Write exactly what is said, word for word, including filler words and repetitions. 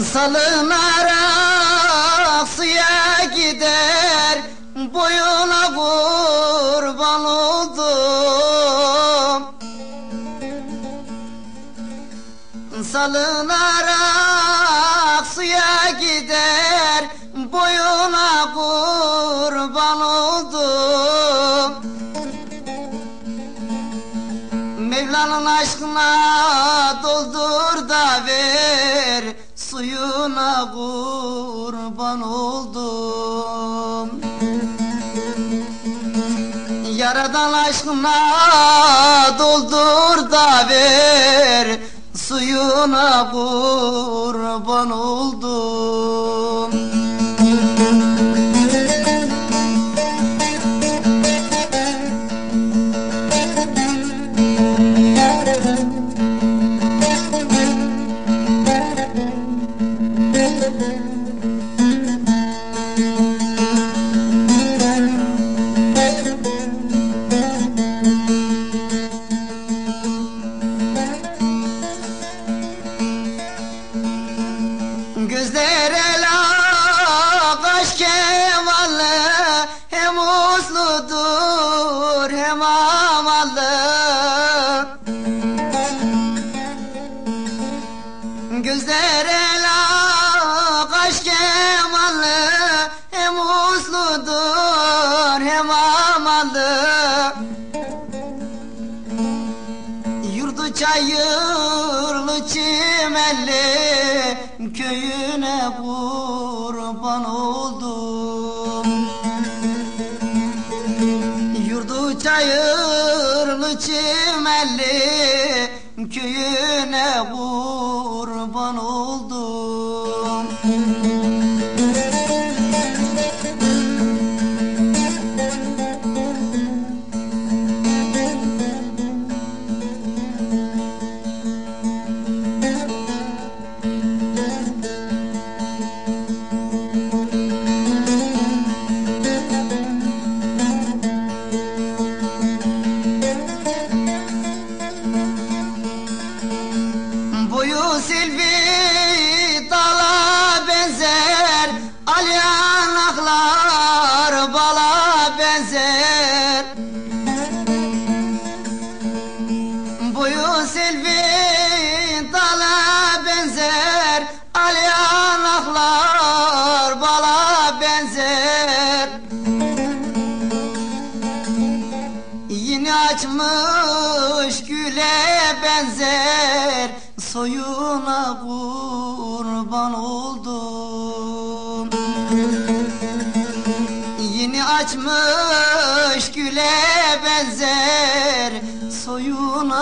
Salınarak suya gider, boyuna kurban oldum. Salınarak suya gider, boyuna kurban oldum. Mevla'nın aşkına doldur da ver, suyuna kurban oldum. Yaradan aşkına doldur da ver, suyuna kurban oldum. Gözler ela kaş kemallı, hem usludur hem amallı. Gözler ela kaş kemallı, hem usludur hem amallı. Yurdu çayırlı çimelli, köyüne kurban oldum. Yurdu çayırlı çimelli, köyüne kurban oldum. Boyu silvi dala benzer, al yanaklar bala benzer. Boyu silvi dala benzer, al yanaklar bala benzer. Yeni açmış güle benzer, soyuna kurban oldum. Yeni açmış güle benzer, soyuna